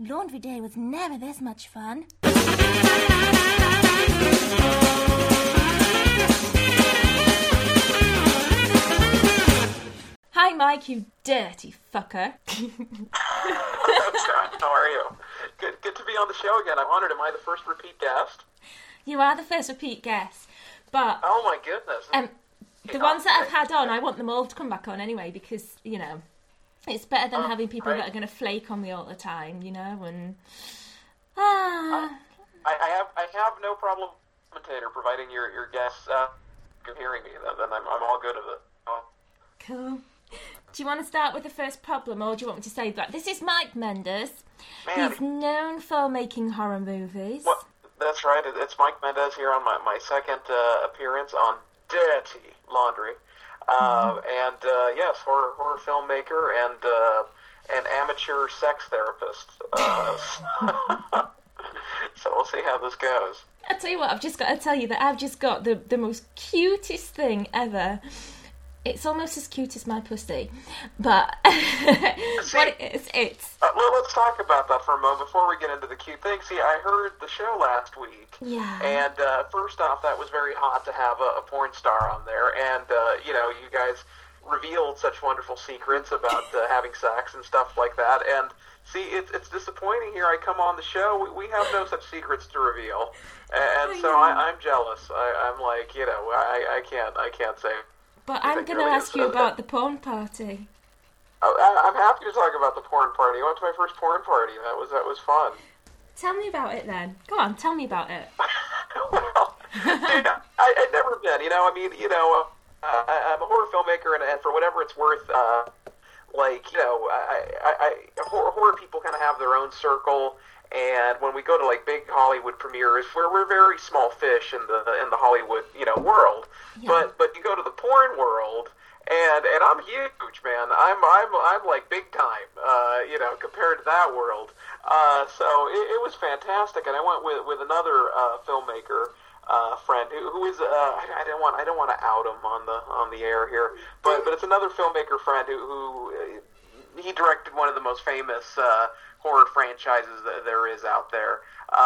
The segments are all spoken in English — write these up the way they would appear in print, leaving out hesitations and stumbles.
Laundry day was never this much fun. Hi, Mike, you dirty fucker. How are you? Good to be on the show again. I'm honored. Am I the first repeat guest? You are the first repeat guest, but... Oh, my goodness. The ones that I've had on, I want them all to come back on anyway, because, you know, it's better than having people that are going to flake on me all the time, you know, and... I have no problem commentator, providing your guests can hearing me, then I'm all good with it. Oh. Cool. Do you want to start with the first problem, or do you want me to say that this is Mike Mendes? Man. He's known for making horror movies. Well, that's right. It's Mike Mendes here on my second appearance on Dirty Laundry. And yes, horror filmmaker and an amateur sex therapist. So we'll see how this goes. I'll tell you what, I've just got to tell you that I've just got the most cutest thing ever. It's almost as cute as my pussy, but what it's... Well, let's talk about that for a moment before we get into the cute thing. See, I heard the show last week, and first off, that was very hot to have a porn star on there, and, you guys revealed such wonderful secrets about having sex and stuff like that, and see, it's disappointing here. I come on the show, we have no such secrets to reveal, and so I'm jealous. I'm like, I can't say... But I'm going to ask you about the porn party. I'm happy to talk about the porn party. I went to my first porn party. That was fun. Tell me about it then. Go on, tell me about it. Well, dude, I'd never been. I'm a horror filmmaker, and for whatever it's worth, horror people kind of have their own circle. And when we go to like big Hollywood premieres, we're very small fish in the Hollywood world. Yeah. But you go to the porn world, and I'm huge, man. I'm like big time, compared to that world. So it was fantastic, and I went with another filmmaker friend who is I don't want to out him on the air here, but it's another filmmaker friend who he directed one of the most famous horror franchises that there is out there,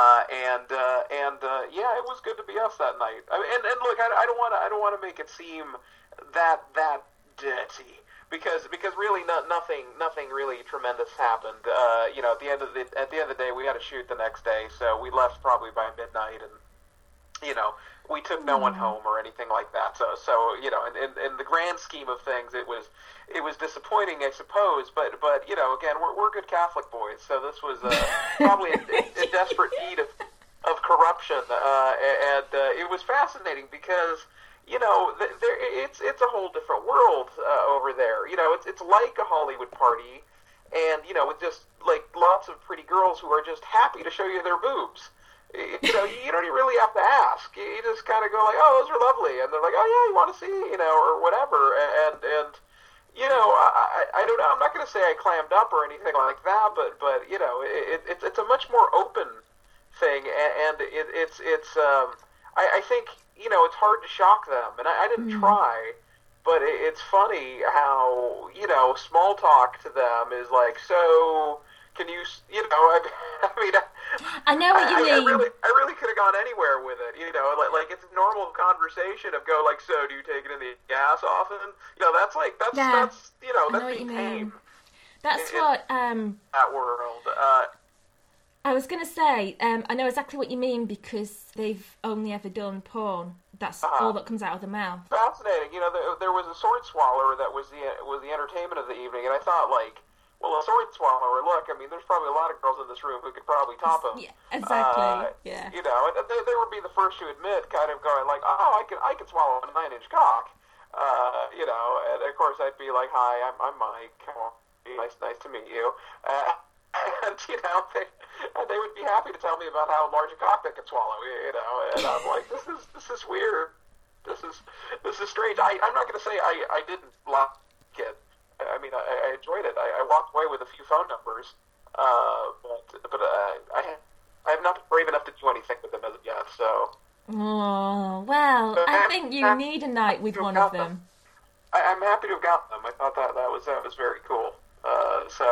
it was good to be us that night. I mean, and look, I don't want to make it seem that dirty because really nothing really tremendous happened. At the end of the day, we had to shoot the next day, so we left probably by midnight, and we took no one home or anything like that. So in the grand scheme of things, it was disappointing, I suppose. But again, we're good Catholic boys, so this was probably a desperate deed of corruption, and it was fascinating because it's a whole different world over there. It's like a Hollywood party, and with just like lots of pretty girls who are just happy to show you their boobs. You don't really have to ask. You just kind of go like, "Oh, those are lovely," and they're like, "Oh yeah, you want to see," or whatever. And I don't know. I'm not going to say I clammed up or anything like that, but it's a much more open thing, and I think it's hard to shock them, and I didn't try. But it's funny how small talk to them is like, so. Can you, I know what you mean. I really could have gone anywhere with it, like it's a normal conversation of go like, so do you take it in the gas often? That's that's being tame. That's in what, that world. I was going to say, I know exactly what you mean because they've only ever done porn. That's all that comes out of the mouth. Fascinating. There was a sword swallower that was the entertainment of the evening, and I thought like, well, a sword swallower, look, I mean, there's probably a lot of girls in this room who could probably top him. Yeah, exactly, yeah. And they would be the first to admit, kind of going like, oh, I can swallow a 9-inch cock. And of course I'd be like, hi, I'm Mike. Nice to meet you. And, they would be happy to tell me about how large a cock they could swallow, and I'm like, this is weird. This is strange. I'm not going to say I didn't like it. I mean, I enjoyed it. I walked away with a few phone numbers, but I have not been brave enough to do anything with them as of yet. So. Oh well, I think you need a night with one of them. I'm happy to have gotten them. I thought that was very cool. So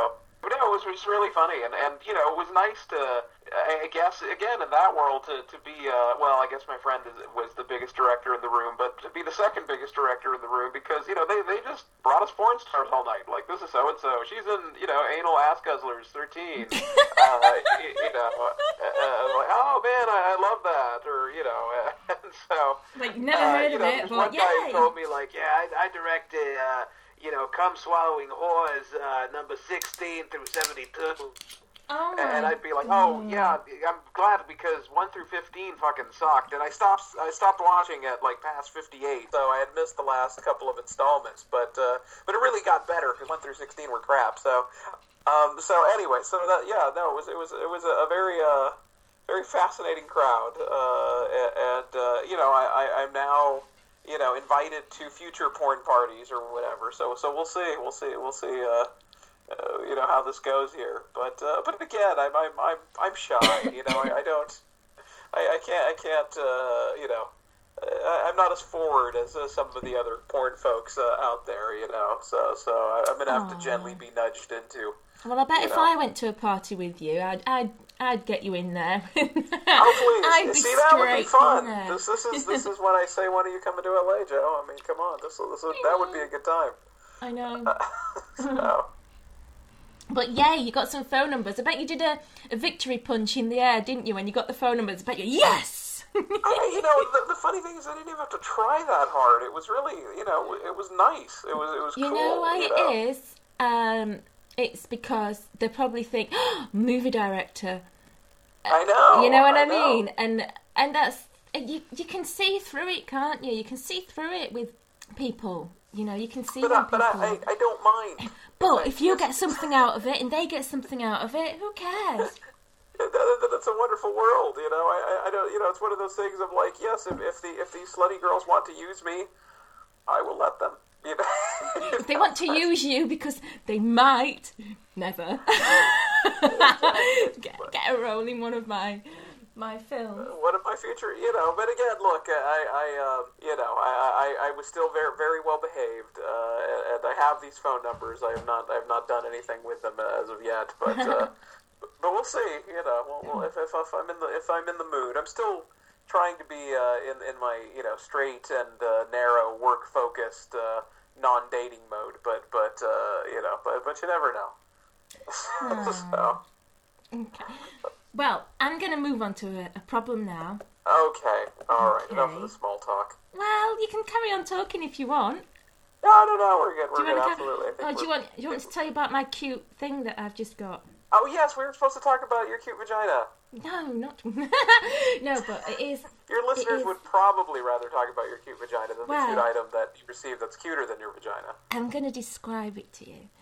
But no, it was really funny, and you know, it was nice to, I guess, again, in that world, to be, well, I guess my friend was the biggest director in the room, but to be the second biggest director in the room, because, you know, they just brought us porn stars all night. Like, this is so-and-so, she's in, you know, Anal Ass Guzzlers 13. You know, like, oh, man, I love that, or, you know, and so... Like, never heard you of know, it, one but guy yay! told me, like, yeah, I directed... you know, Cum Swallowing Whores, number 16 through 72. Oh my and I'd be like, oh, yeah, I'm glad because 1 through 15 fucking sucked. And I stopped watching at, like, past 58, so I had missed the last couple of installments. But it really got better because 1 through 16 were crap. So anyway, so that, yeah, no, it was a very, very fascinating crowd. You know, I'm now... you know, invited to future porn parties or whatever. So we'll see. You know how this goes here. But again, I'm shy. You know, I can't. You know, I'm not as forward as some of the other porn folks out there. You know, so I'm gonna have to gently be nudged into. Well, I bet if I went to a party with you, I'd get you in there. Oh, please! I'd be See, that would be fun. This is when I say, when are you coming to LA, Joe? I mean, come on, that would be a good time. I know. So. But yeah, you got some phone numbers. I bet you did a victory punch in the air, didn't you? When you got the phone numbers, I bet you yes. You know, the funny thing is, I didn't even have to try that hard. It was really, you know, it was nice. It was cool. You know why it is? It's because they probably think, oh, movie director. I know. You know what I mean? And that's, you can see through it, can't you? You can see through it with people. You know, you can see people. But I don't mind. But if you get something out of it and they get something out of it, who cares? It's a wonderful world, you know. I don't, you know, it's one of those things of like, yes, if these slutty girls want to use me, I will let them. You know? If they want to use you because they might, never get a role in one of my films. One of my future, you know. But again, look, I was still very, very well behaved, and I have these phone numbers. I have not done anything with them as of yet, but but we'll see. You know, well, if I'm in the mood, I'm still trying to be in my, you know, straight and narrow, work focused, non-dating mode. But you know, but you never know. So. Okay. Well, I'm going to move on to a problem now. Okay. All right. Enough of the small talk. Well, you can carry on talking if you want. No, we're good. We're good. Absolutely. Do you want to tell you about my cute thing that I've just got? Oh, yes. We were supposed to talk about your cute vagina. No, not... No, but it is... Your listeners would probably rather talk about your cute vagina than the cute item that you received that's cuter than your vagina. I'm going to describe it to you.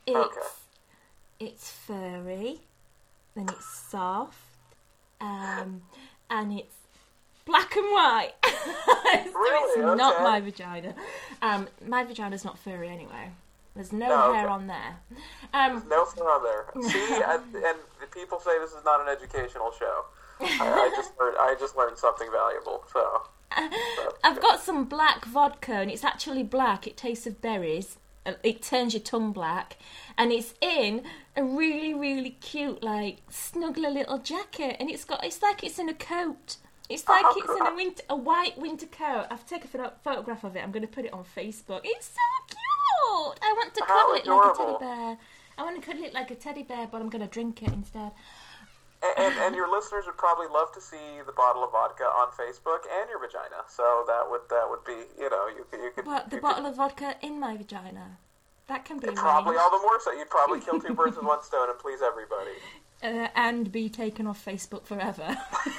It's furry, and it's soft, and it's black and white. Really? It's not my vagina. My vagina's not furry anyway. There's no hair on there. There's no hair on there. See, and the people say this is not an educational show. I just learned something valuable. So I've got some black vodka, and it's actually black. It tastes of berries. It turns your tongue black, and it's in a really, really cute, like, snuggly little jacket, and it's like it's in a coat. It's like it's in a white winter coat. I've taken a photograph of it. I'm going to put it on Facebook. It's so cute. I want to cuddle it like a teddy bear. I want to cuddle it like a teddy bear, but I'm going to drink it instead. And your listeners would probably love to see the bottle of vodka on Facebook and your vagina. So that would be, you know, you could. But the bottle of vodka in my vagina, that can be probably all the more so. You'd probably kill two birds with one stone and please everybody. And be taken off Facebook forever.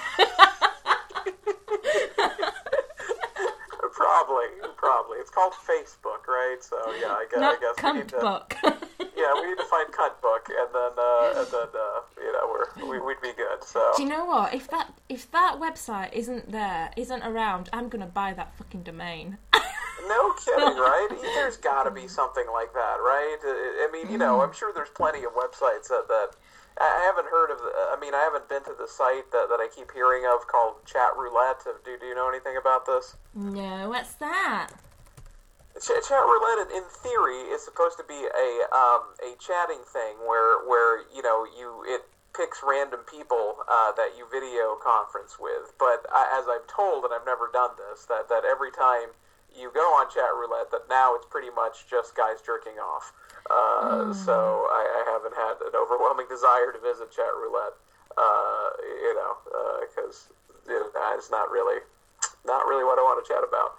Probably. It's called Facebook, right? So yeah, I guess cunt book. Yeah, we need to find cunt book, and then you know, we'd be good. So. Do you know what? If that website isn't around, I'm gonna buy that fucking domain. No kidding, right? There's got to be something like that, right? I mean, you know, I'm sure there's plenty of websites that I haven't heard of. I mean, I haven't been to the site that I keep hearing of called Chat Roulette. Do you know anything about this? No, what's that? Chat roulette, in theory, is supposed to be a chatting thing where it picks random people that you video conference with. But as I'm told, and I've never done this, that every time you go on chat roulette, that now it's pretty much just guys jerking off. So I haven't had an overwhelming desire to visit chat roulette, because it's not really what I want to chat about.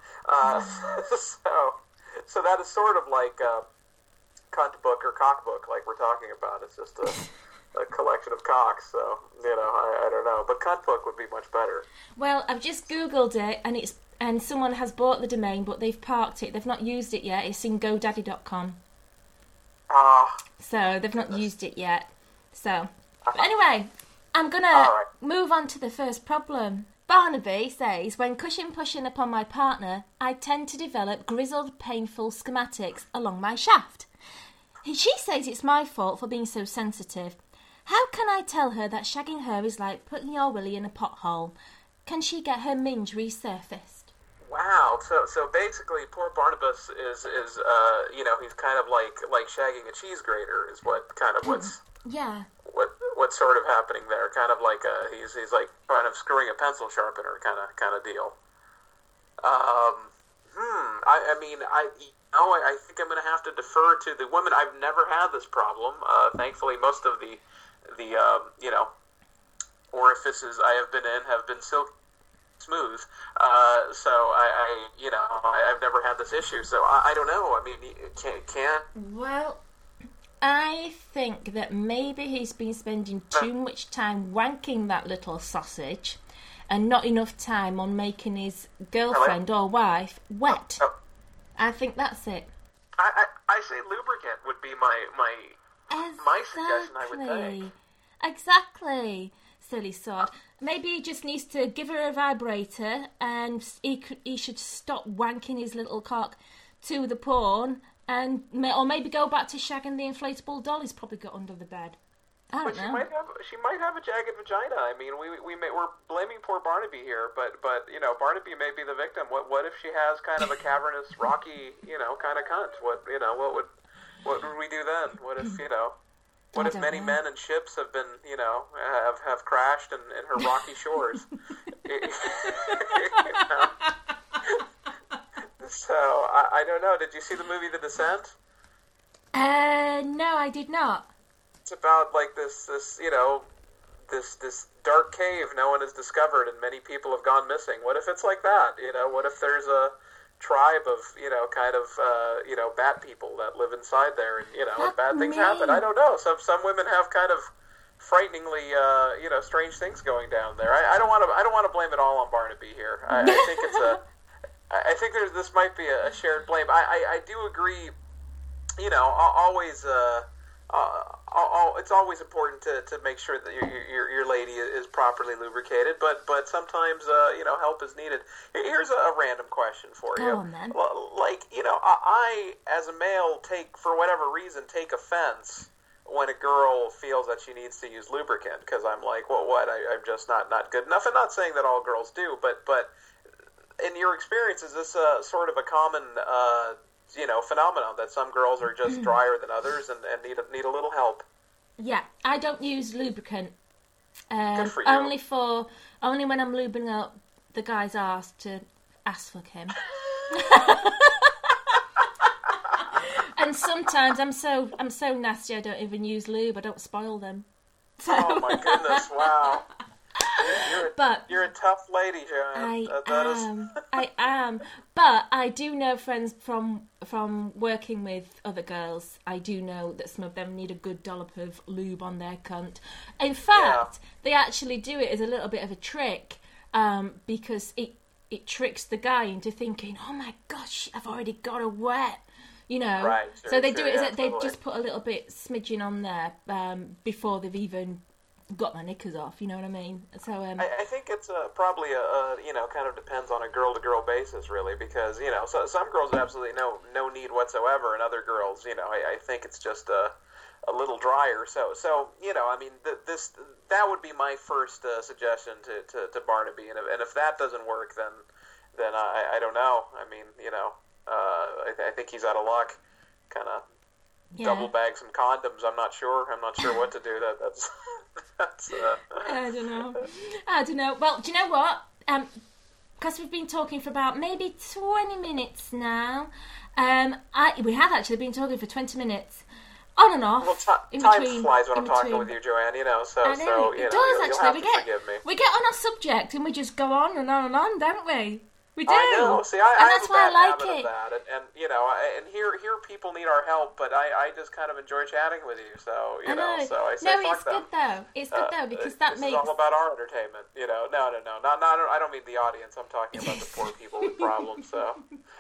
So that is sort of like cunt book or cock book, like we're talking about. It's just a collection of cocks. So I don't know, but cunt book would be much better. Well, I've just Googled it, and someone has bought the domain, but they've parked it. They've not used it yet. It's in GoDaddy.com. So they've not used it yet. So, but anyway, I'm gonna move on to the first problem. Barnaby says, when cushion pushing upon my partner, I tend to develop grizzled, painful schematics along my shaft. She says it's my fault for being so sensitive. How can I tell her that shagging her is like putting your willy in a pothole? Can she get her minge resurfaced? Wow. So basically, poor Barnabas is he's kind of like shagging a cheese grater is what's yeah. What's sort of happening there? Kind of like he's like kind of screwing a pencil sharpener kind of deal. I think I'm going to have to defer to the women. I've never had this problem. Thankfully, most of the orifices I have been in have been silky smooth. So I've never had this issue. So I don't know. I mean, can. Well, I think that maybe he's been spending too much time wanking that little sausage and not enough time on making his girlfriend or wife wet. I think that's it. I say lubricant would be my suggestion, I would think. Exactly. Silly sod. Maybe he just needs to give her a vibrator and he should stop wanking his little cock to the porn. Or maybe go back to shagging the inflatable doll he's probably got under the bed. I don't know. She might have a jagged vagina. I mean, we're blaming poor Barnaby here, but Barnaby may be the victim. What if she has kind of a cavernous, rocky, kind of cunt? What would we do then? What if many men and ships have been have crashed in her rocky shores? So, I don't know. Did you see the movie The Descent? No, I did not. It's about, like, this dark cave no one has discovered and many people have gone missing. What if it's like that? What if there's a tribe of, bat people that live inside there and, and bad things happen? I don't know. Some women have kind of frighteningly, strange things going down there. I don't want to blame it all on Barnaby here. I think it's I think this might be a shared blame. I do agree. Always. It's always important to make sure that your lady is properly lubricated. But sometimes help is needed. Here's a random question for you. Go on, then. Like I as a male for whatever reason take offense when a girl feels that she needs to use lubricant because I'm like, what? I'm just not good enough. I'm not saying that all girls do, but. In your experience, is this sort of a common, phenomenon that some girls are just drier than others and need a little help? Yeah, I don't use lubricant. Good for you. Only when I'm lubing up the guy's arse to ass fuck him. And sometimes I'm so nasty I don't even use lube. I don't spoil them. So. Oh my goodness! Wow. You're a tough lady, Joanne. I am. But I do know friends from working with other girls. I do know that some of them need a good dollop of lube on their cunt. In fact, they actually do it as a little bit of a trick, because it tricks the guy into thinking, "Oh my gosh, I've already got her wet." Right, so they do it as they just put a little bit smidgen on there before they've even got my knickers off, you know what I mean? So I think it's probably kind of depends on a girl to girl basis, really, because so some girls have absolutely no need whatsoever, and other girls, I think it's just a little drier. So I mean, that would be my first suggestion to Barnaby, and if that doesn't work, then I don't know. I mean, I think he's out of luck. Kind of double bag some condoms. I'm not sure what to do. That's I don't know. Well, do you know what? Because we've been talking for about maybe 20 minutes now. We have actually been talking for 20 minutes. On and off. Well, time flies when I'm talking with you, Joanne. So it does, actually. Forgive me. We get on our subject and we just go on and on and on, don't we? We do. I know. See, I that's have a why bad I like habit it. of that, and here people need our help, but I just kind of enjoy chatting with you. So I know. So I say it's fuck them. good though. It's good though because that makes. It's all about our entertainment. No, not I don't mean the audience. I'm talking about the poor people with problems. So.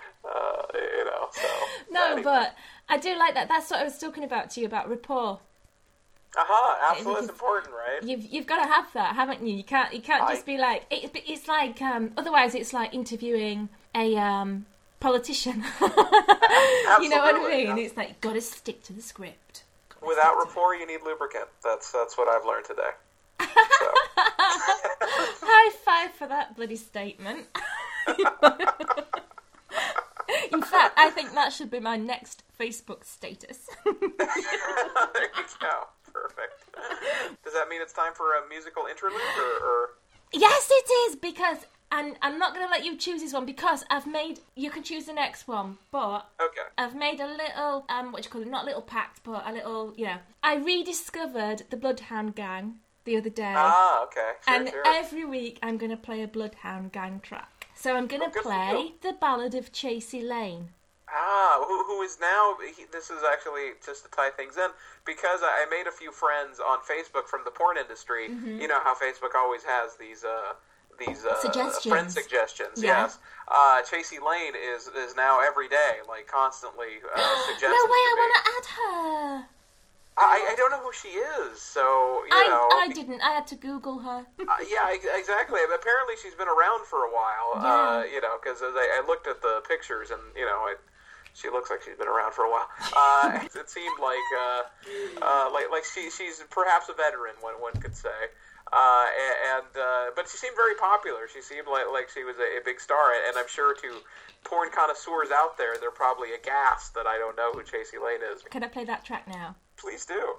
No, anyway. but I do like that. That's what I was talking about to you about rapport. Absolutely, it's important, right? You've got to have that, haven't you? You can't just be like it's like otherwise it's like interviewing a politician. You know what I mean? Yeah. It's like you've got to stick to the script. Without rapport, you need lubricant. That's what I've learned today. So. High five for that bloody statement. In fact, I think that should be my next Facebook status. There you go. Perfect. Does that mean it's time for a musical interlude, or? Yes, it is, because and I'm not going to let you choose this one because you can choose the next one, but okay. I've made a little, not a little pact, but a little, I rediscovered the Bloodhound Gang the other day. Okay. Sure. Every week I'm going to play a Bloodhound Gang track. So I'm going to play The Ballad of Chasey Lane. Who is now, this is actually just to tie things in, because I made a few friends on Facebook from the porn industry. Mm-hmm. You know how Facebook always has these suggestions. Friend suggestions, yeah. Yes. Chasey Lane is now every day, like constantly suggesting No way, I to me. want to add her. I don't know who she is, so, I didn't. I had to Google her. Yeah, exactly. Apparently she's been around for a while, because I looked at the pictures and, she looks like she's been around for a while. It seemed like she's perhaps a veteran, one could say. But she seemed very popular. She seemed like she was a big star, and I'm sure to porn connoisseurs out there, they're probably aghast that I don't know who Chasey Lane is. Can I play that track now? Please do.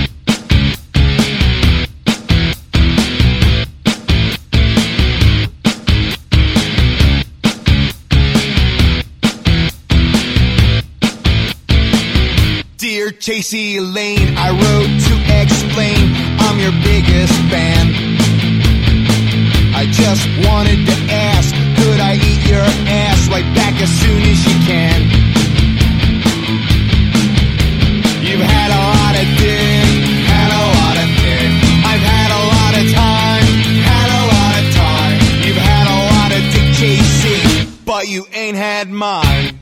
Dear Chasey Lane, I wrote to explain I'm your biggest fan. I just wanted to ask, could I eat your ass right back as soon as you can? You've had a lot of dick, had a lot of dick. I've had a lot of time, had a lot of time. You've had a lot of dick, Chasey, but you ain't had mine.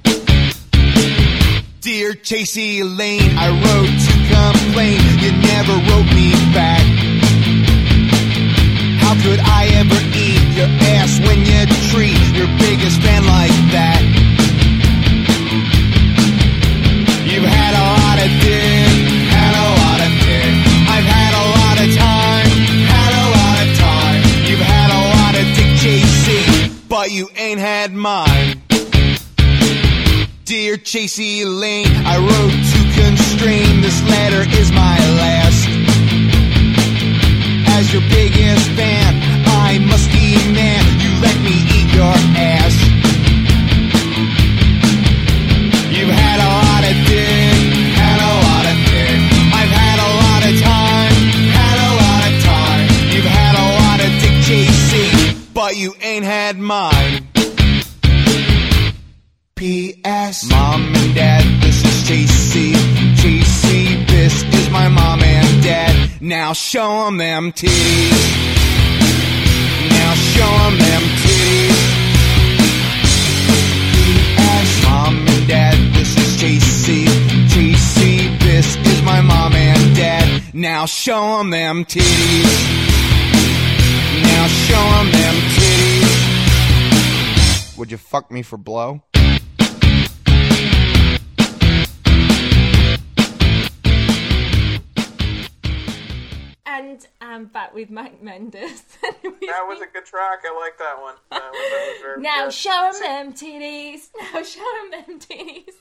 Dear Chasey Lane, I wrote to complain, you never wrote me back. How could I ever eat your ass when you treat your biggest fan like that? You've had a lot of dick, had a lot of dick. I've had a lot of time, had a lot of time. You've had a lot of dick, Chasey, but you ain't had mine. Dear Chasey Lane, I wrote to constrain, this letter is my last. As your biggest fan, I must demand you let me eat your ass. You've had a lot of dick, had a lot of dick. I've had a lot of time, had a lot of time. You've had a lot of dick, Chasey, but you ain't had mine. P.S. Mom and Dad, this is Chasey. Chasey, this is my mom and dad. Now show 'em them titties. Now show 'em them titties. P.S. Mom and Dad, this is Chasey. Chasey, this is my mom and dad. Now show 'em them titties. Now show 'em them titties. Would you fuck me for blow? And I'm back with Mike Mendes. That was a good track. I like that one. That was very now good. show 'em them titties. Now show 'em them titties.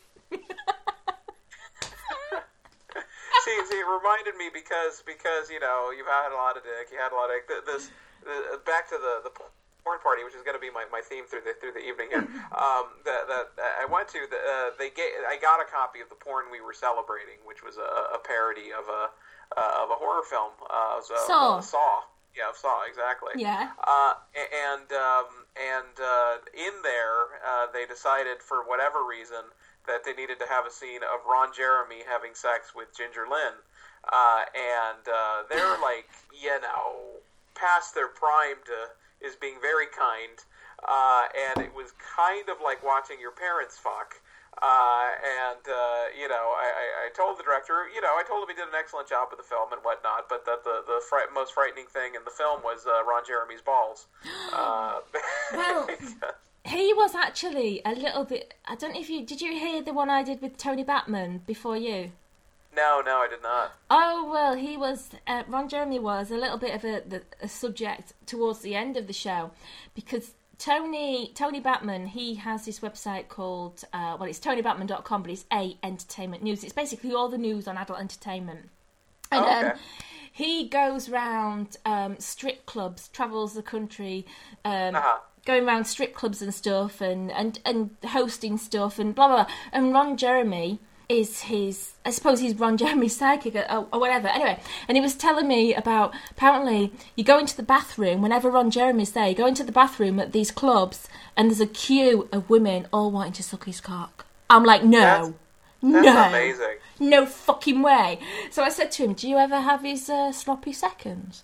See, it reminded me because you know you've had a lot of dick. You had a lot of back to the porn party, which is going to be my theme through the evening here. That I went to. I got a copy of the porn we were celebrating, which was a parody of a horror film. Saw. Saw. Yeah, Saw, exactly. Yeah. And in there, they decided for whatever reason that they needed to have a scene of Ron Jeremy having sex with Ginger Lynn. And they're like, you know, past their prime is being very kind. And it was kind of like watching your parents fuck. You know, I told the director, you know, I told him he did an excellent job with the film and whatnot, but that the most frightening thing in the film was Ron Jeremy's balls. Well, he was actually a little bit. I don't know if did you hear the one I did with Tony Batman before you? No, I did not. Oh, well, he was, Ron Jeremy was a little bit of a subject towards the end of the show, because Tony Batman, he has this website called, it's TonyBatman.com, but it's A Entertainment News. It's basically all the news on adult entertainment. And okay. He goes round strip clubs, travels the country, going around strip clubs and stuff, and hosting stuff, and blah, blah, blah. And Ron Jeremy is I suppose he's Ron Jeremy's sidekick or whatever. Anyway, and he was telling me about, apparently, you go into the bathroom, whenever Ron Jeremy's there, you go into the bathroom at these clubs, and there's a queue of women all wanting to suck his cock. I'm like, no. That's amazing. No fucking way. So I said to him, do you ever have his sloppy seconds?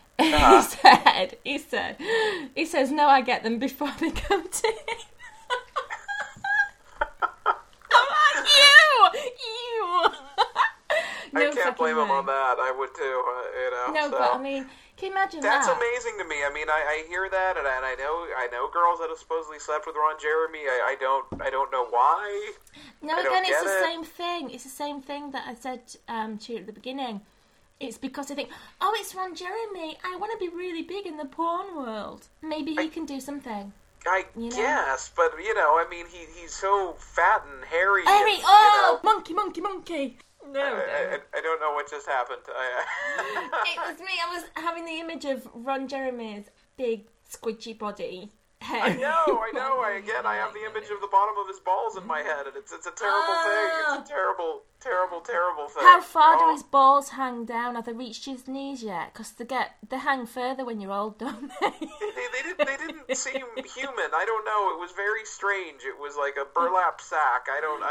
He says, no, I get them before they come to me. You. I can't blame him on that. I would too, you know. No, so. But I mean, can you imagine That's that? amazing to me. I mean, I hear that, and I know girls that have supposedly slept with Ron Jeremy. I don't know why. No, again, it's the same thing. It's the same thing that I said to you at the beginning. It's because I think, oh, it's Ron Jeremy. I want to be really big in the porn world. Maybe he can do something. I guess, but you know, I mean, he's so fat and hairy. Hairy, and, oh, you know, monkey. No, I don't know what just happened. It was me. I was having the image of Ron Jeremy's big, squidgy body. I know. I have the image of the bottom of his balls in my head, and it's a terrible thing. It's a terrible thing. How far do his balls hang down? Have they reached his knees yet? Because they hang further when you're old, don't they? They didn't seem human. I don't know. It was very strange. It was like a burlap sack.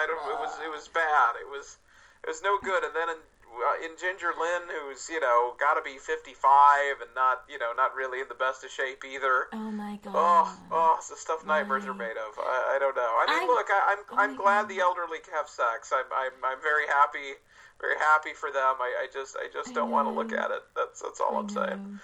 It was bad. It was no good. And then in Ginger Lynn, who's, you know, got to be 55 and not really in the best of shape either. Oh my god. Oh, it's the stuff nightmares are made of. I don't know. I mean, look, I'm glad the elderly have sex. I'm very happy for them. I just don't want to look at it. That's all I'm saying.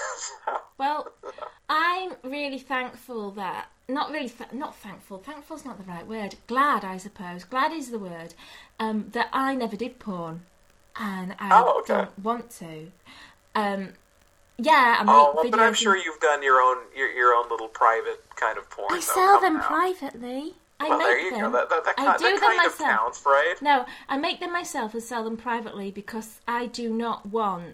Well, I'm really thankful that not thankful. Thankful's not the right word. Glad, I suppose. Glad is the word. That I never did porn. And I don't want to. I make videos. But I'm sure you've done your own little private kind of porn. I sell them privately. There you go. That kind of counts, right? No, I make them myself and sell them privately because I do not want.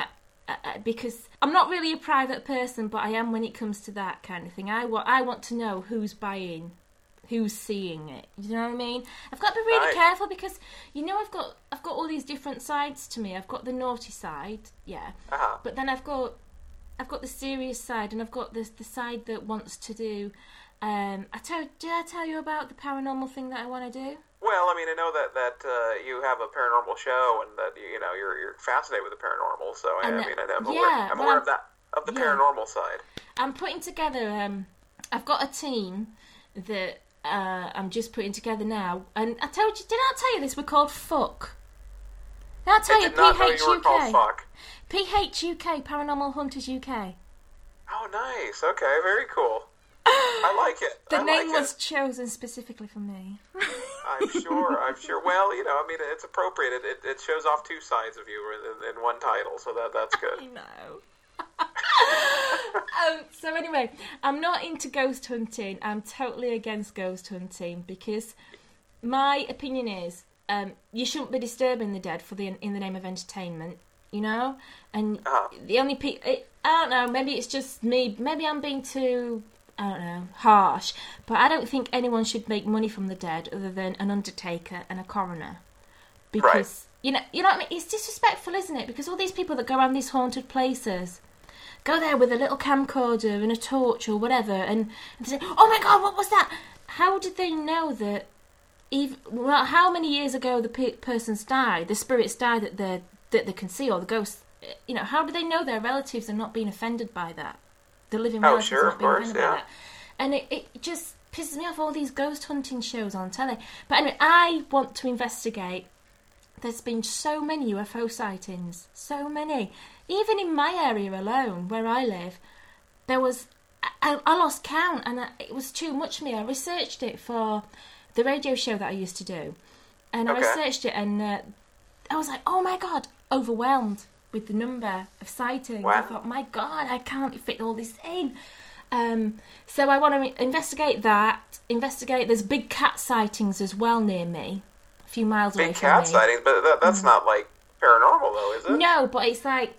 Because I'm not really a private person, but I am when it comes to that kind of thing. I want to know who's buying. Who's seeing it? You know what I mean? I've got to be really careful because you know I've got all these different sides to me. I've got the naughty side, yeah, but then I've got the serious side, and I've got the side that wants to do. Did I tell you about the paranormal thing that I want to do? Well, I mean, I know that you have a paranormal show, and that you're fascinated with the paranormal. So I'm aware of that, of the paranormal side. I'm putting together. I've got a team that. I'm just putting together now, and did I tell you this? We're called Fuck. Did I tell you? PHUK. PHUK, Paranormal Hunters UK. Oh, nice. Okay, very cool. I like it. The I name like was chosen specifically for me. I'm sure. Well, I mean, it's appropriate. It shows off two sides of you in one title, so that's good. I know. So anyway, I'm not into ghost hunting. I'm totally against ghost hunting because my opinion is you shouldn't be disturbing the dead in the name of entertainment, And the only I don't know. Maybe it's just me. Maybe I'm being too, I don't know, harsh. But I don't think anyone should make money from the dead other than an undertaker and a coroner, because you know what I mean. It's disrespectful, isn't it? Because all these people that go around these haunted places go there with a little camcorder and a torch or whatever, and they say, "Oh my God, what was that?" How did they know that? How many years ago the person's died, the spirits died that they can see, or the ghosts? How do they know their relatives are not being offended by that? The living relatives are not being offended by that. And it just pisses me off, all these ghost hunting shows on telly. But anyway, I want to investigate. There's been so many UFO sightings, so many. Even in my area alone, where I live, there was... I lost count, and it was too much for me. I researched it for the radio show that I used to do. And I researched it, and I was like, oh my God, overwhelmed with the number of sightings. Wow. I thought, my God, I can't fit all this in. So I want to investigate that. There's big cat sightings as well near me, a few miles away from me. Big cat sightings? But that's not, like, paranormal, though, is it? No, but it's like,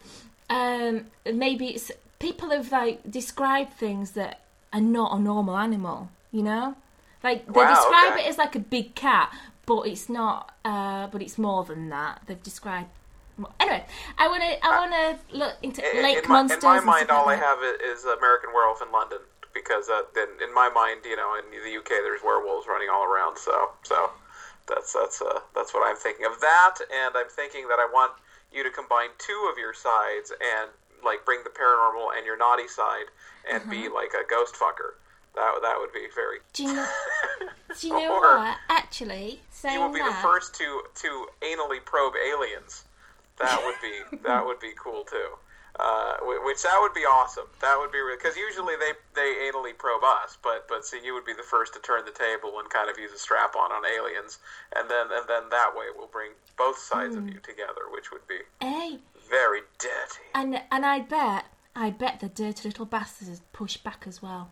maybe it's... People have, like, described things that are not a normal animal, Like, they describe it as, like, a big cat, but it's not, but it's more than that. They've described... Anyway, I want to look into lake monsters. In my mind, all I have is American Werewolf in London, because in my mind, in the UK, there's werewolves running all around. So that's what I'm thinking of that, and I'm thinking that I want you to combine two of your sides and like bring the paranormal and your naughty side and be like a ghost fucker. That would be very. Do you know what? Actually, saying you will be the first to anally probe aliens. That would be cool too. Which that would be awesome. That would be because usually they anally probe us, but see, you would be the first to turn the table and kind of use a strap on aliens, and then that way we'll bring both sides of you together, which would be very dirty. And I bet the dirty little bastards push back as well.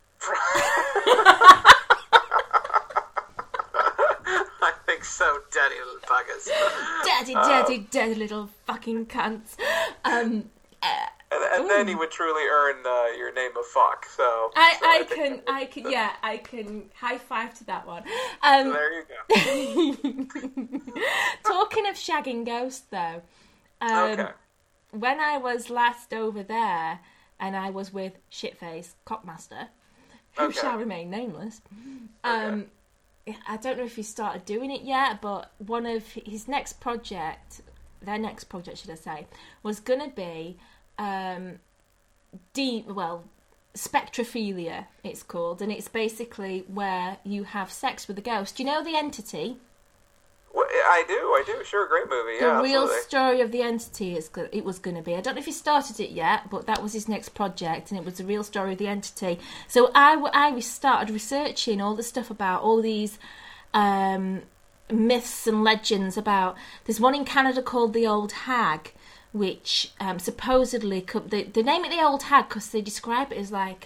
I think so, dirty little buggers. Dirty little fucking cunts. And then you would truly earn your name of fuck. So I can high five to that one. So there you go. Talking of shagging ghosts, though, when I was last over there, and I was with Shitface Cockmaster, who shall remain nameless. I don't know if he started doing it yet, but one of his next project, their next project, should I say, was going to be spectrophilia, it's called, and it's basically where you have sex with a ghost. Do you know The Entity? Well, I do. Sure, great movie. The real story of The Entity it was going to be. I don't know if he started it yet, but that was his next project, and it was the real story of The Entity. So I started researching all the stuff about all these myths and legends about. There's one in Canada called the Old Hag, which supposedly they name it the Old Hag because they describe it as like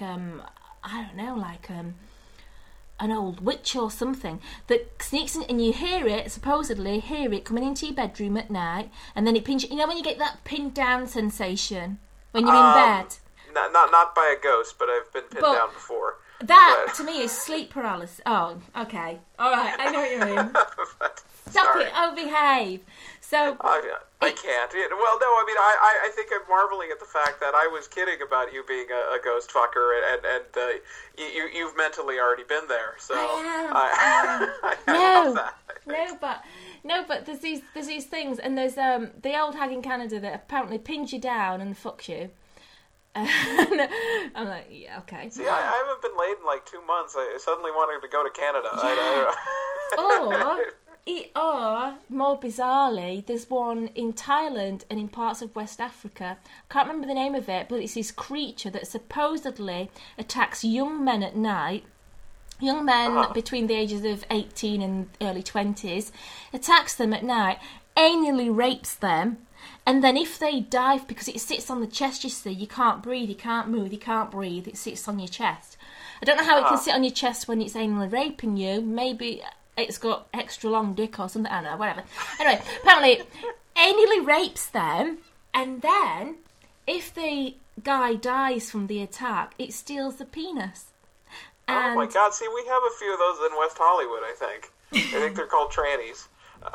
an old witch or something that sneaks in, and you supposedly hear it coming into your bedroom at night, and then it pins you. When you get that pinned down sensation when you're in bed. Not by a ghost, but I've been pinned down before. That to me is sleep paralysis. Oh, okay, all right, I know what you mean. Stop it! Oh, behave. So I can't. Well, no, I mean, I think I'm marveling at the fact that I was kidding about you being a ghost fucker, and you've mentally already been there. So I love that. No, but there's these things, and there's the Old Hag in Canada that apparently pins you down and fucks you. I'm like, yeah, okay. See, I haven't been laid in like 2 months. I suddenly wanted to go to Canada. Yeah. or, more bizarrely, there's one in Thailand and in parts of West Africa. I can't remember the name of it, but it's this creature that supposedly attacks young men at night. Young men between the ages of 18 and early 20s, attacks them at night, anally rapes them, and then if they dive, because it sits on the chest, you see, you can't breathe, you can't move, you can't breathe, it sits on your chest. I don't know how it can sit on your chest when it's anally raping you. Maybe it's got extra long dick or something, I don't know, whatever. Anyway, apparently, anally rapes them, and then, if the guy dies from the attack, it steals the penis. Oh my God! See, we have a few of those in West Hollywood. I think they're called trannies. But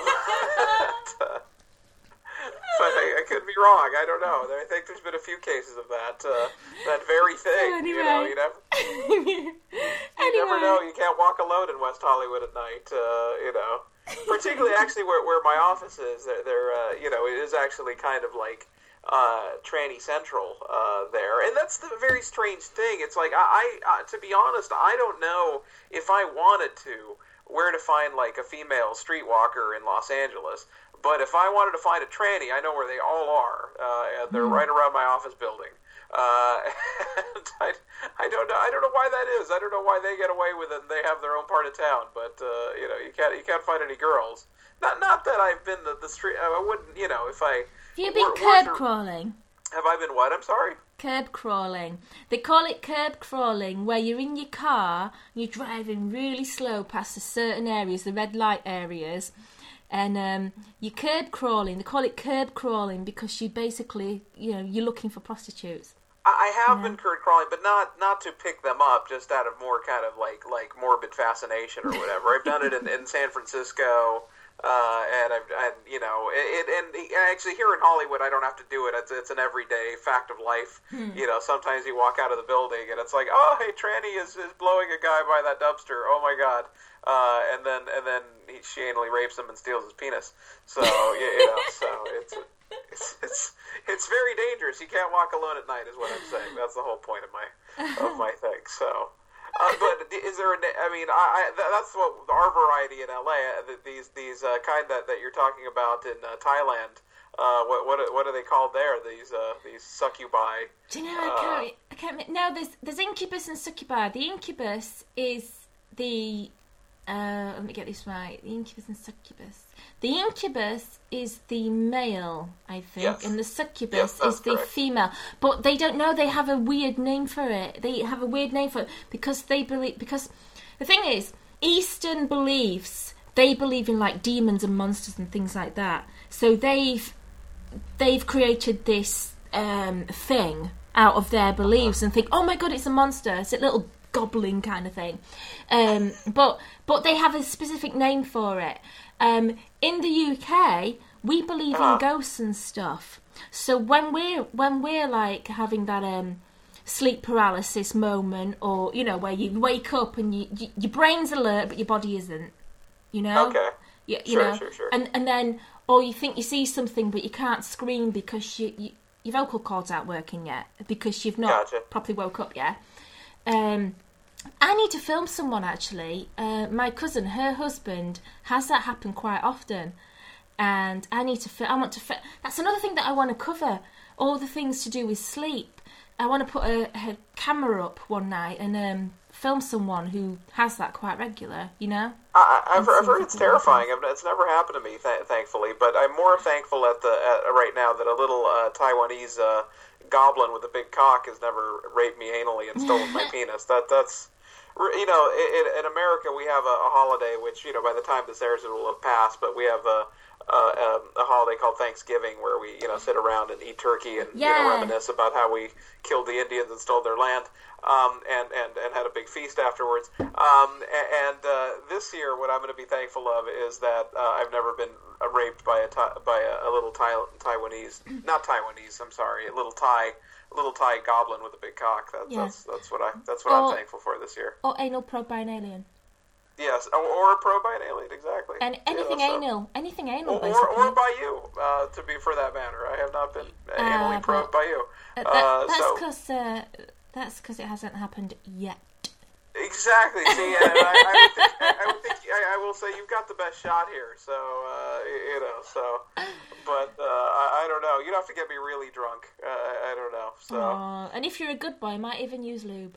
I could be wrong. I don't know. I think there's been a few cases of that very thing. Anyway. You know, you never know. You can't walk alone in West Hollywood at night. You know, particularly actually where my office is. There, you know, it is actually kind of like tranny central there, and that's the very strange thing. It's like I to be honest, I don't know if I wanted to where to find like a female streetwalker in Los Angeles, but if I wanted to find a tranny, I know where they all are. And they're right around my office building. And I don't know why that is. I don't know why they get away with it and they have their own part of town, but you know, you can't find any girls. Not that I've been the street. I wouldn't, you know, if I. Have you been curb crawling? Have I been what? I'm sorry? Curb crawling. They call it curb crawling, where you're in your car, and you're driving really slow past the certain areas, the red light areas, and you're curb crawling. They call it curb crawling because you basically, you know, you're looking for prostitutes. I have been curb crawling, but not to pick them up, just out of more kind of like morbid fascination or whatever. I've done it in San Francisco. And you know, and actually here in Hollywood, I don't have to do it. It's an everyday fact of life. You know, sometimes you walk out of the building and it's like, oh, hey, tranny is blowing a guy by that dumpster. Oh my God! And then she anally rapes him and steals his penis. So you know, so it's very dangerous. You can't walk alone at night, is what I'm saying. That's the whole point of my thing. So. But is there? I mean, that's what our variety in LA. These kind that you're talking about in Thailand. What are they called there? These succubi. Do you know? I can't. No, there's incubus and succubi. The incubus is the. Let me get this right. The incubus and succubus. The incubus is the male, I think, yes. And the succubus is the female. But they don't know. They have a weird name for it. They have a weird name for it because they believe. Because the thing is, Eastern beliefs. They believe in like demons and monsters and things like that. So they've created this thing out of their beliefs and think, oh my God, it's a monster. It's a little goblin kind of thing. But they have a specific name for it. In the UK, we believe in ghosts and stuff. So when we're like having that sleep paralysis moment, or you know, where you wake up and your brain's alert but your body isn't, you know. Okay. Sure. And then, or you think you see something but you can't scream because your vocal cords aren't working yet because you've not properly woke up yet. I need to film someone actually. My cousin, her husband, has that happen quite often, and I want to. That's another thing that I want to cover. All the things to do with sleep. I want to put a camera up one night and film someone who has that quite regular. You know. I've heard it's terrifying. It's never happened to me, thankfully. But I'm more thankful at right now that a little Taiwanese goblin with a big cock has never raped me anally and stolen my penis. That's, you know, in America we have a holiday which, you know, by the time this airs it will have passed, but we have a holiday called Thanksgiving where we, you know, sit around and eat turkey and you know, reminisce about how we killed the Indians and stole their land, and had a big feast afterwards. And this year, what I'm going to be thankful of is that I've never been raped by a little Taiwanese, not Taiwanese. I'm sorry, a little Thai goblin with a big cock. That's what I'm thankful for this year. Or anal probe by an alien. Yes, or probed by an alien, exactly. And anything anal, basically. Or by you, to be for that matter. I have not been anally probed by you. That's because it hasn't happened yet. Exactly. See, I I will say you've got the best shot here. So but I don't know. You'd have to get me really drunk. I don't know. So. Aww. And if you're a good boy, I might even use lube.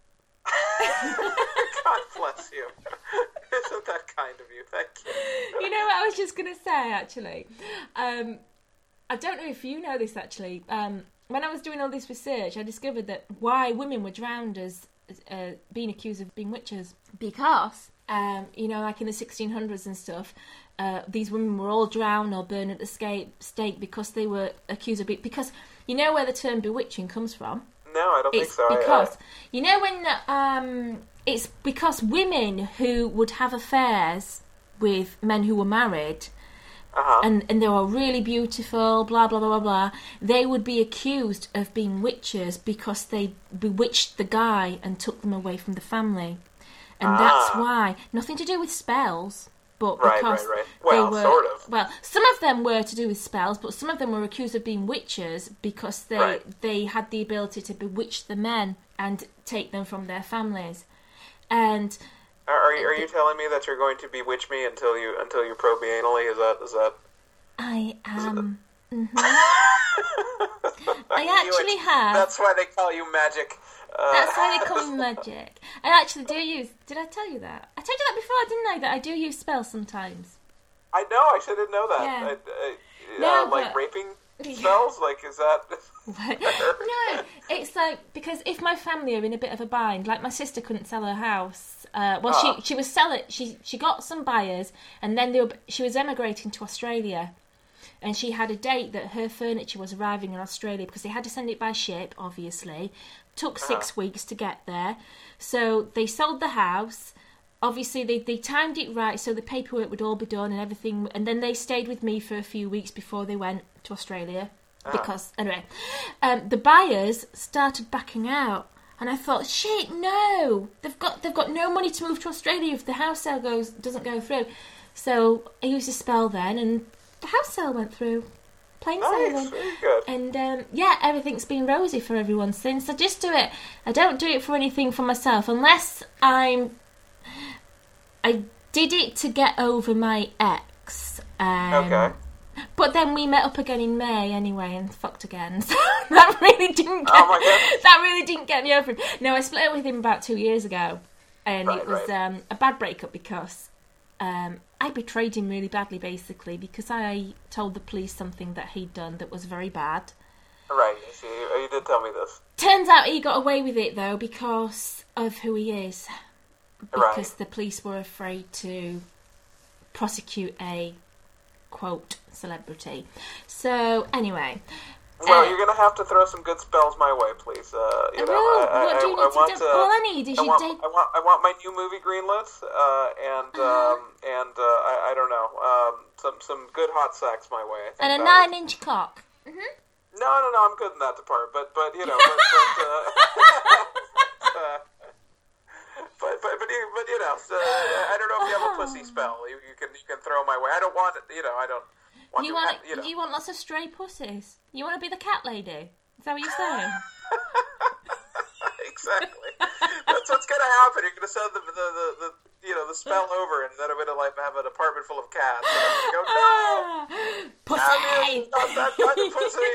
God bless you. Isn't that kind of you? Thank you. You know what I was just going to say, actually? I don't know if you know this, actually. When I was doing all this research, I discovered that why women were drowned as being accused of being witches. Because, like in the 1600s and stuff, these women were all drowned or burned at the stake because they were accused of being... Because you know where the term bewitching comes from? No, I don't think so. Because, when... it's because women who would have affairs with men who were married... And they were really beautiful, blah, blah, blah, blah, blah. They would be accused of being witches because they bewitched the guy and took them away from the family. And that's why. Nothing to do with spells, but because right. Well, they were... sort of. Well, some of them were to do with spells, but some of them were accused of being witches because they had the ability to bewitch the men and take them from their families. And... Are you telling me that you're going to bewitch me until you probe me anally? Is that? I am. I actually have. That's why they call you magic. That's why they call me magic. I actually do use. Did I tell you that? I told you that before, didn't I? That I do use spells sometimes. I know. I should didn't know that. Yeah. Like raping spells. Like, is that? No, it's like because if my family are in a bit of a bind, like my sister couldn't sell her house. She was selling. She got some buyers, and then she was emigrating to Australia, and she had a date that her furniture was arriving in Australia because they had to send it by ship. Obviously, took 6 weeks to get there. So they sold the house. Obviously, they timed it right, so the paperwork would all be done and everything. And then they stayed with me for a few weeks before they went to Australia. Because anyway, the buyers started backing out. And I thought, shit, no! They've got no money to move to Australia if the house sale doesn't go through. So I used a spell then, and the house sale went through. Plain sailing. Very good. And everything's been rosy for everyone since. I just do it. I don't do it for anything for myself unless I did it to get over my ex. Okay. But then we met up again in May anyway and fucked again. So that really didn't get me over him. No, I split up with him about 2 years ago. And it was a bad breakup because I betrayed him really badly, basically, because I told the police something that he'd done that was very bad. Right, you did tell me this. Turns out he got away with it, though, because of who he is. Because the police were afraid to prosecute a... quote celebrity. So anyway, well, you're gonna have to throw some good spells my way, please. What do you need to do? All I need is your date. I want my new movie greenlit, and I don't know, some good hot sex my way. I think, and a 9-inch cock. Mm-hmm. No, I'm good in that department, but you know, but you know, I don't know if you have a pussy spell. You can throw my way. I don't want it. I don't want. You want lots of stray pussies. You want to be the cat lady. Is that what you're saying? Exactly. That's what's gonna happen. You're gonna send the spell over, and then I'm gonna have an apartment full of cats. And I'm gonna go, no, pussy. Not that kind of pussy.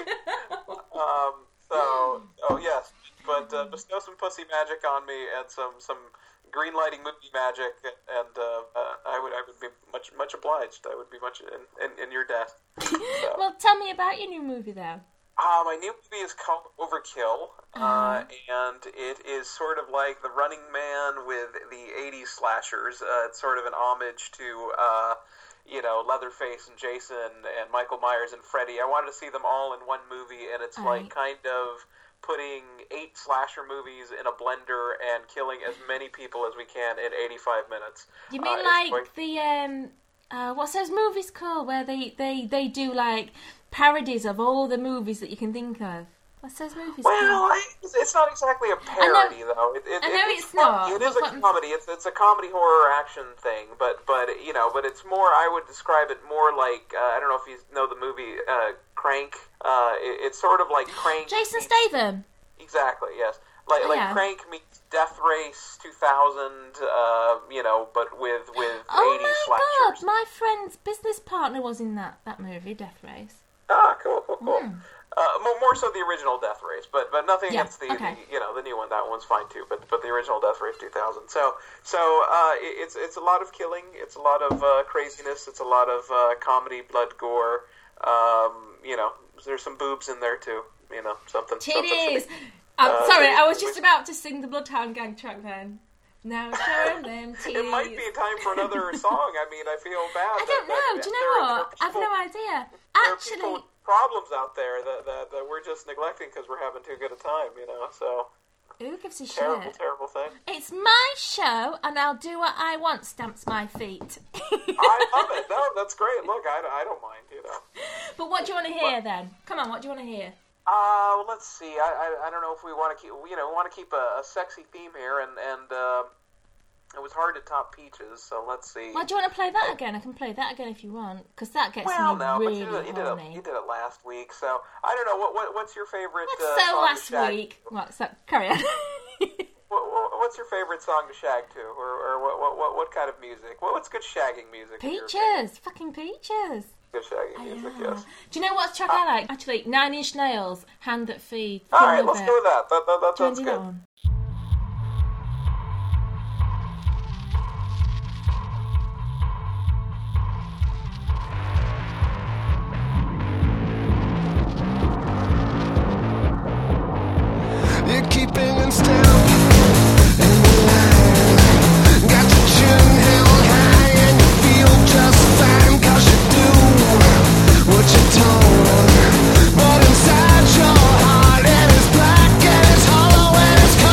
Yes, but bestow some pussy magic on me and some green lighting movie magic, and I would be much obliged. I would be much in your debt. So. Well, tell me about your new movie, though. My new movie is called Overkill, and it is sort of like The Running Man with the 80s slashers. It's sort of an homage to, Leatherface and Jason and Michael Myers and Freddy. I wanted to see them all in one movie, and it's like kind of putting 8 slasher movies in a blender and killing as many people as we can in 85 minutes. You mean what's those movies called where they do like parodies of all the movies that you can think of? What's those movies called? It's not exactly a parody, though. It's not. It is a comedy. It's a comedy horror action thing, but it's more. I would describe it more like I don't know if you know the movie Crank. It's sort of like Crank. Jason Statham. Exactly. Yes. Yeah. Crank meets Death Race 2000, but with 80s Oh my slashers. god, my friend's business partner was in that movie, Death Race. Ah, cool. More so the original Death Race, but nothing Yeah, against the okay. the new one. That one's fine too. But the original Death Race 2000. So it's a lot of killing. It's a lot of craziness. It's a lot of comedy, blood, gore. There's some boobs in there too. Something. Titties! Sorry, I was just about to sing the Bloodhound Gang track then. Now show them titties. It might be time for another song. I mean, I feel bad. I don't know. Do you know what? I've no idea. There are Actually, people with problems out there that we're just neglecting because we're having too good a time, so who gives a terrible, shit? terrible thing. It's my show, and I'll do what I want. Stamps my feet. I love it. No, that's great. Look, I don't mind, But what do you want to hear then? Come on, what do you want to hear? Let's see. I don't know if we want to keep want to keep a sexy theme here, and it was hard to top Peaches. So let's see. Well, do you want to play that again? I can play that again if you want, because that gets me no, really but horny. you did it last week, so I don't know. What's your favorite? What's so song last to shag? week? What's that? Carry on. What's your favorite song to shag to, or what kind of music? What's good shagging music? in your opinion? Peaches, fucking Peaches. Good shagging music, Yeah. yes. Do you know what track I like? Actually, Nine Inch Nails, Hand That Feed. All right, let's go with that. That Do you want sounds to do good. that one? You're keeping in step in the line. Got your chin held high and you feel just fine 'cause you do what you're told. But inside your heart it is black and it's hollow and it's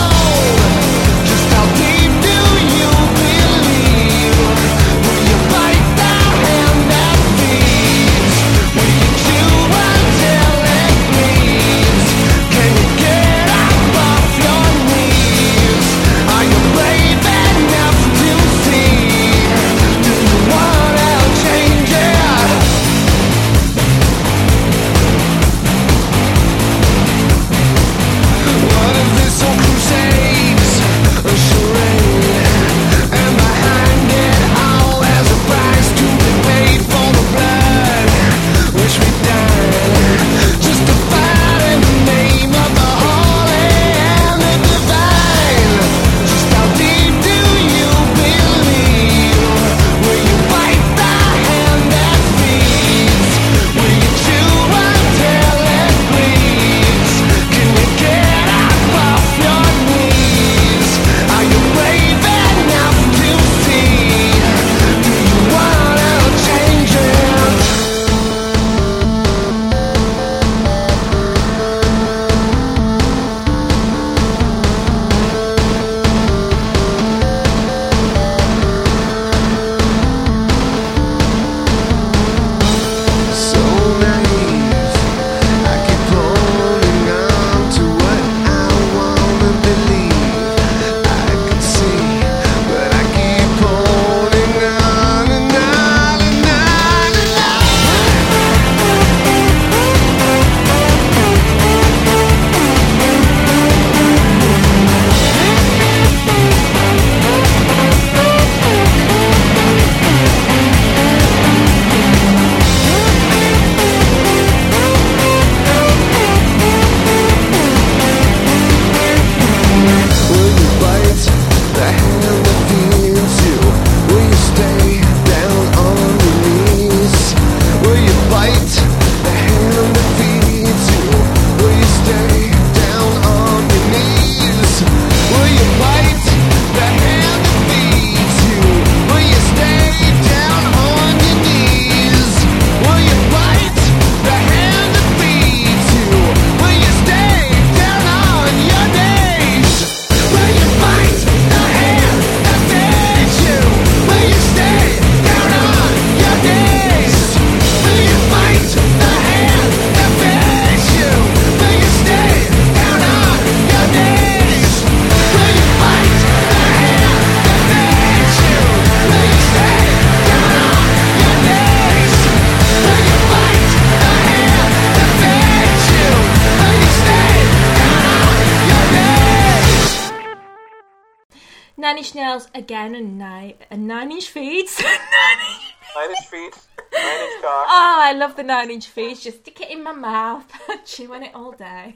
Nine Inch Nails again, and 9-inch feet. 9-inch feet, 9-inch cock. Oh, I love the 9-inch feet. Just stick it in my mouth, chew on it all day.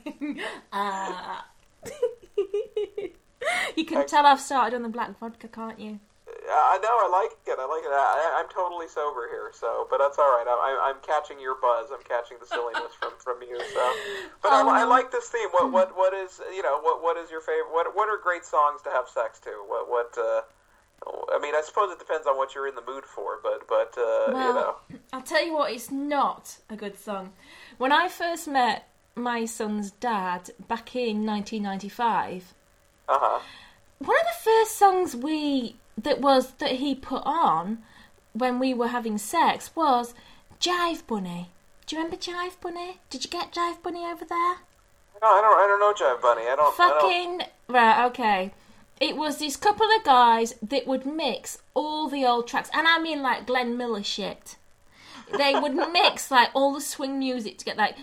You can tell I've started on the black vodka, can't you? I know, I like it. I'm totally sober here, but that's all right. I'm catching your buzz. I'm catching the silliness from you. So, but I like this theme. What is what is your favorite? What are great songs to have sex to? I mean, I suppose it depends on what you're in the mood for, but I'll tell you what, it's not a good song. When I first met my son's dad back in 1995, one of the first songs that he put on when we were having sex was Jive Bunny. Do you remember Jive Bunny? Did you get Jive Bunny over there? No, I don't know Jive Bunny. Right, okay. It was this couple of guys that would mix all the old tracks, and I mean like Glenn Miller shit. They would mix like all the swing music to get like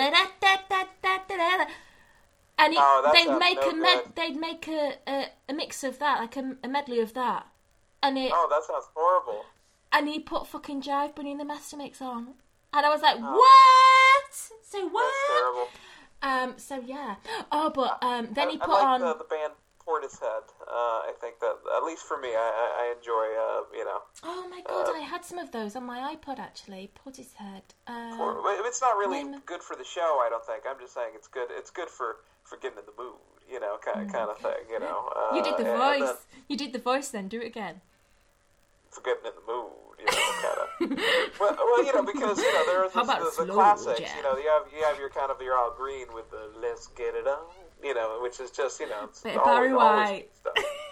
and they'd make a mix of that, like a medley of that. And that sounds horrible. And he put fucking Jive Bunny in the master mix on. And I was like, what? So what? That's terrible. So yeah. Oh, but then he put on on the band Portishead. I think that, at least for me, I enjoy, Oh my god, I had some of those on my iPod, actually. Portishead. It's not really good for the show, I don't think. I'm just saying it's good. It's good for getting in the mood, kind of thing, You did the voice. You did the voice then. Do it again. For getting in the mood, kind of. well, because, there's the classics, Jack? You have your kind of your Al Green with the "Let's Get It On," which is just, it's bit of Barry White. Stuff.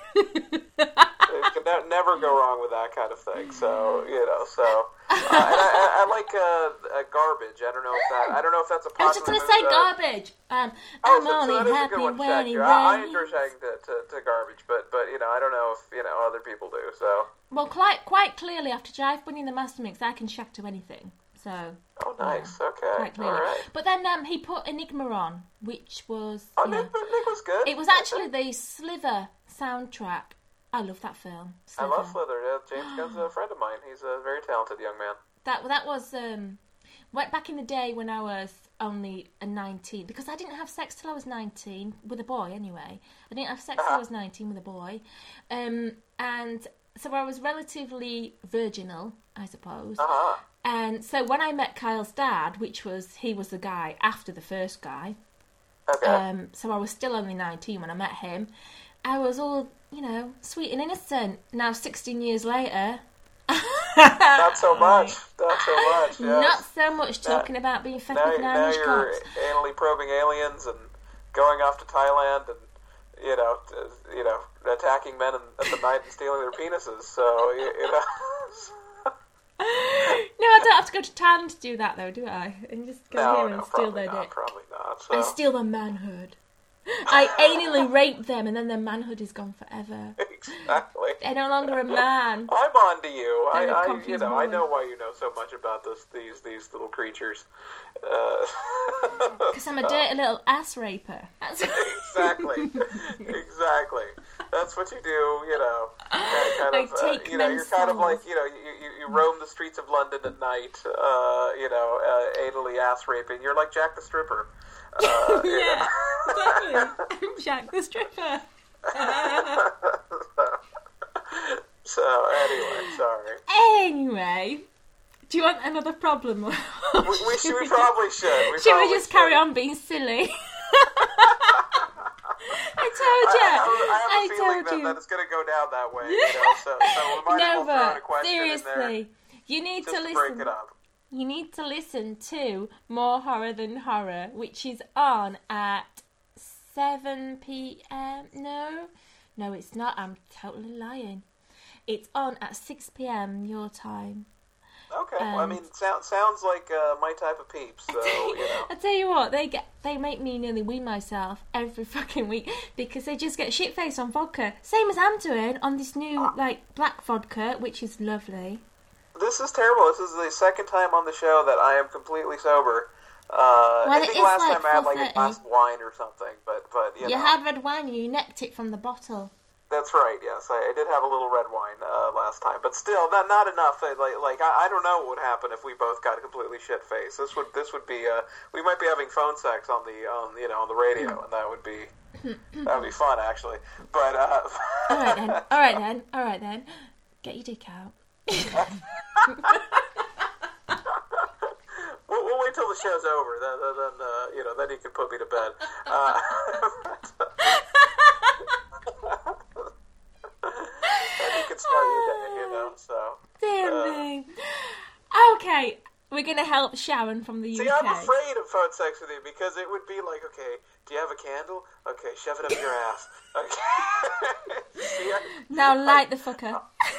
You can never go wrong with that kind of thing. So, and I like Garbage. I don't know if that's a popular. I was just going to say Garbage. I'm only happy when he rains. I enjoy shagging to Garbage, but I don't know if other people do. So. Well, quite clearly after Jive Bunny in the Master Mix, I can shag to anything. So. Oh, nice. Okay. All right. But then he put Enigma on, which was. Nick was good. It was actually the Slither soundtrack. I love that film. Slither. I love Slither. Yeah, James Gunn's a friend of mine. He's a very talented young man. That was back in the day when I was only 19, because I didn't have sex till I was 19 with a boy. Anyway, I didn't have sex till I was 19 with a boy, and so I was relatively virginal, I suppose. And so when I met Kyle's dad, he was the guy after the first guy. Okay. So I was still only 19 when I met him. I was all, sweet and innocent. Now, 16 years later... Not so much. Yes. Not so much talking about being fed with 9-inch cocks. Now you're anally probing aliens and going off to Thailand and, attacking men at the night and stealing their penises. So, No, I don't have to go to Thailand to do that, though, do I? And just go here and steal their dick. Probably not. So. I steal their manhood. I anally rape them, and then their manhood is gone forever. Exactly. They're no longer a man. I'm on to you. I know why you know so much about these little creatures. Because I'm a dirty little ass raper. Exactly. That's what you do. You're kind of like you roam the streets of London at night. Anally ass raping. You're like Jack the Stripper. Yeah, exactly. Jack the Stripper. So, anyway, sorry. Anyway, do you want another problem? we probably should. Should we just carry on being silly? I told you. I have a feeling that it's going to go down that way. So we might as well throw in a question seriously, in there. You need to listen. Break it up. You need to listen to More Horror Than Horror, which is on at 7 p.m. No, it's not. I'm totally lying. It's on at 6 p.m. your time. Okay, well, I mean, sounds like my type of peeps. So I tell you what, they make me nearly wean myself every fucking week because they just get shit faced on vodka, same as I'm doing on this new black vodka, which is lovely. This is terrible. This is the second time on the show that I am completely sober. I think last time I had like a glass of wine or something, but you had red wine and you necked it from the bottle. That's right. Yes, I did have a little red wine last time, but still, not enough. I don't know what would happen if we both got completely shit faced. This would be we might be having phone sex on the on the radio, and that would be fun actually. But all right then, get your dick out. We'll wait till the show's over. Then you can put me to bed. And you can start your day, so. Dear me. Okay, we're going to help Sharon from the UK. See, I'm afraid of phone sex with you because it would be like, okay, do you have a candle? Okay, shove it up your ass. Okay. See, now light the fucker.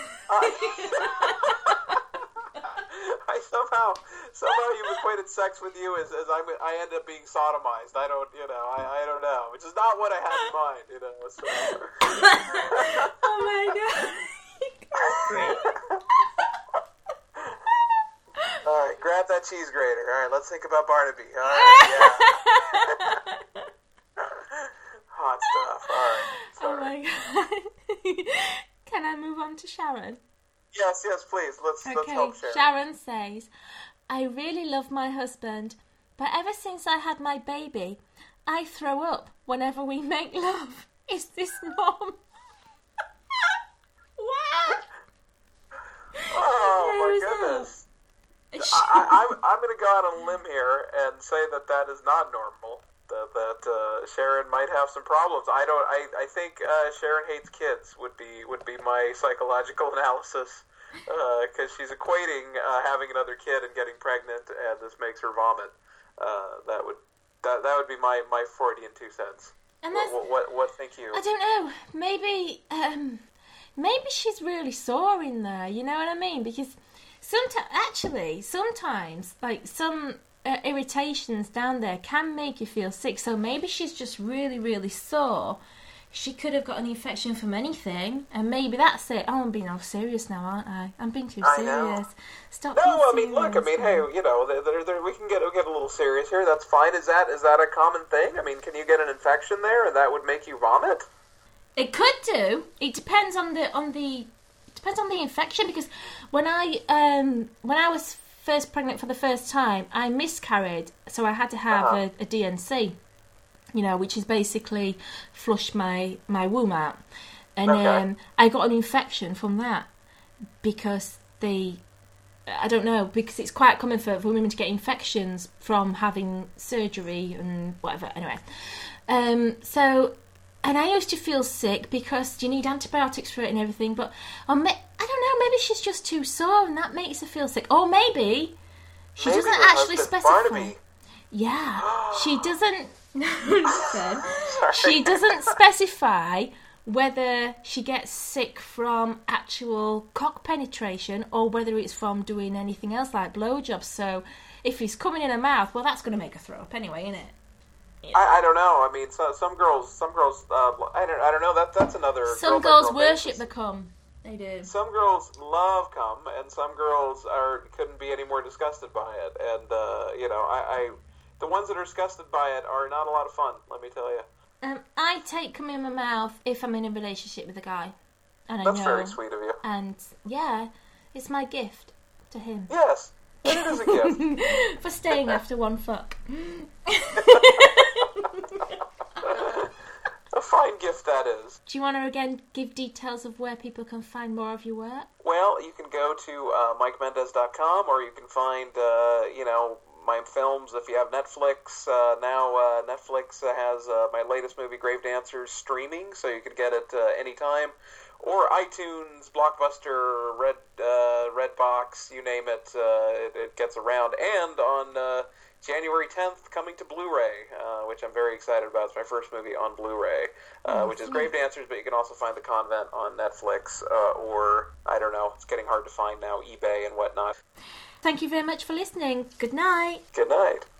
I somehow you've equated sex with you as I end up being sodomized. I don't know, which is not what I had in mind, So. Oh my god. All right, grab that cheese grater. All right, let's think about Barnaby. All right, yeah. Hot stuff. All right. Sorry. Oh my god. Can I move on to Sharon? Yes, please. Let's help Sharon. Sharon says, I really love my husband, but ever since I had my baby, I throw up whenever we make love. Is this normal? What? Oh, my goodness. I'm going to go out on a limb here and say that is not normal. That Sharon might have some problems. I think Sharon hates kids would be my psychological analysis, because she's equating having another kid and getting pregnant, and this makes her vomit. That would be my Freudian 2 cents. And what think you? I don't know. Maybe she's really sore in there. You know what I mean? Because sometimes like some irritations down there can make you feel sick. So maybe she's just really, really sore. She could have got an infection from anything, and maybe that's it. Oh, I'm being all serious now, aren't I? I'm being too serious. Stop. No, I mean, look. I mean, hey, we can get a little serious here. That's fine. Is that a common thing? I mean, can you get an infection there, and that would make you vomit? It could do. It depends on the infection, because when I was first pregnant for the first time, I miscarried, so I had to have a DNC, which is basically flush my womb out, and I got an infection from that because I don't know, because it's quite common for women to get infections from having surgery and whatever. Anyway, and I used to feel sick because you need antibiotics for it and everything, but I don't know, maybe she's just too sore and that makes her feel sick. Or maybe she doesn't actually specify. Barnaby. Yeah, she doesn't. Listen, she doesn't specify whether she gets sick from actual cock penetration or whether it's from doing anything else like blowjobs. So if he's coming in her mouth, well, that's going to make her throw up anyway, isn't it? I don't know. I mean, some girls. I don't know. That's another. Some girls worship the cum. They do. Some girls love cum, and some girls couldn't be any more disgusted by it. And the ones that are disgusted by it are not a lot of fun. Let me tell you. I take cum in my mouth if I'm in a relationship with a guy, and that's very sweet of you. And yeah, it's my gift to him. Yes, it is a gift for staying after one fuck. A fine gift that is. Do you want to again give details of where people can find more of your work? Well, you can go to MikeMendez.com, or you can find my films if you have Netflix. Now Netflix has my latest movie, Grave Dancers, streaming, so you can get it anytime. Or iTunes, Blockbuster, Redbox, you name it, it gets around. And on January 10th, coming to Blu-ray, which I'm very excited about. It's my first movie on Blu-ray, which is Grave Dancers, but you can also find The Convent on Netflix, or, I don't know, it's getting hard to find now, eBay and whatnot. Thank you very much for listening. Good night. Good night.